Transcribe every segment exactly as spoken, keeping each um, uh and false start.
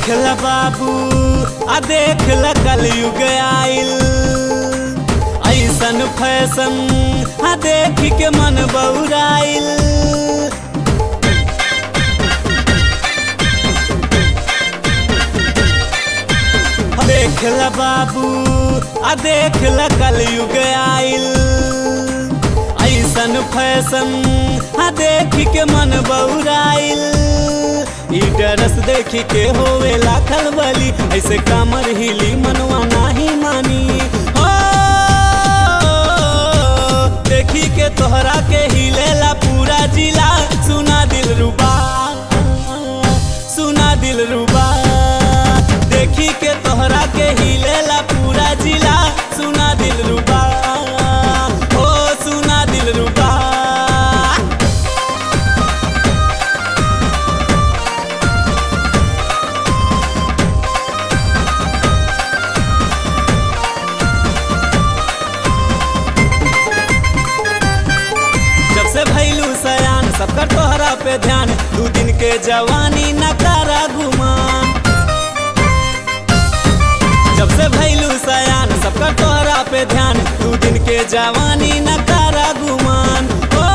देख ल बाबू आ देख ल कलयुग आइल ऐसन फैशन आ देख के मन बौराइल। देख ल बाबू आ देख ल कलयुग आइल ऐसन फैशन आ देख के मन बौराइल। ई ड्रेस देखी के होवेला खलबली ऐसे कमर हिली मनवा नाही मानी। हो देखी के तोहरा के हिलेला पूरा जिला। सुना दिल रुबा सुना दिल रुबा देखी के तोहरा के हिलेला पूरा जिला। सुना दिल रुबा हो सुना दिल रुबा। जब से भैलू सयान सबका तोहरा पे ध्यान दू दिन के जवानी न करा गुमान। जब से भैलू सयान सबका तोहरा पे ध्यान दू दिन के जवानी न करा गुमान। ओ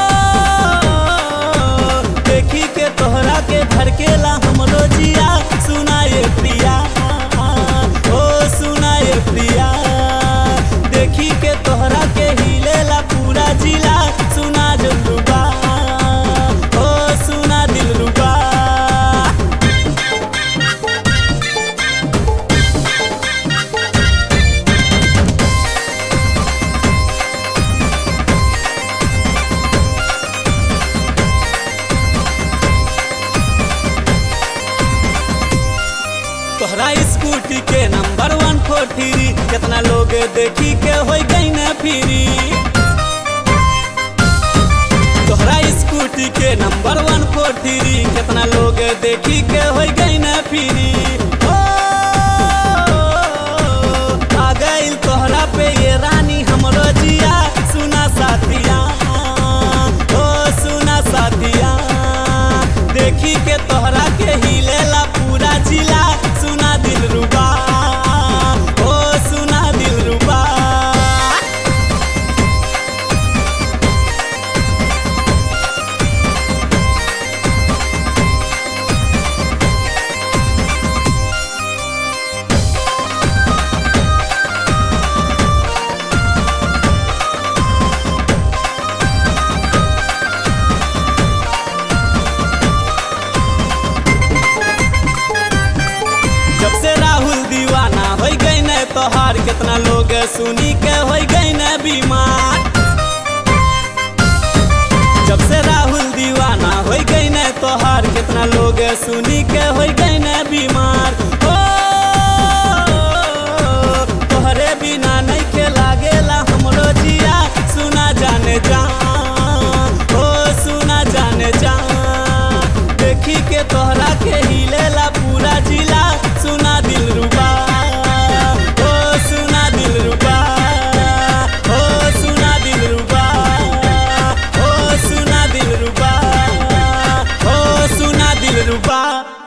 देखी के तोहरा के धड़केला हमरो जिया। सुना ये प्रिया ओ सुना ये प्रिया देखी के तोहरा के हिलेला पूरा जिला। सुना दिल रुबा ओ सुना दिल रुबा। तोहरा स्कूटी के नंबर वन फोर्टी कितना लोग देखी के हो गई न फिरी। तोहरा स्कूटी के नंबर वन फोर्टी कितना लोग देखी के हो गई न फिरी। ओ आ गइल तोहरा पे ये रानी हमरो जिया। सुना साथिया ओ सुना साथिया देखी के तोहरा के हिलेला पूरा जिला। सुना दिल रुबा ओ सुना दिल रुबा। जब से राहुल दीवाना हो गई न तोहार कितना लोग सुनी के हो गई न बीमार। जब से राहुल दीवाना हो गई न तोहार कितना लोग सुनी के हो गई न बीमार। ओ तोहरे बिना नहीं के लागेला हमरो जिया। सुना जाने जा ओ सुना जाने जा देखी के तोहरा के हिलेला पूरा जिला। सुना दिल रुबा ओ सुना दिल रुबा ओ सुना दिल रुबा ओ सुना दिल रुबा ओ सुना दिल रुबा।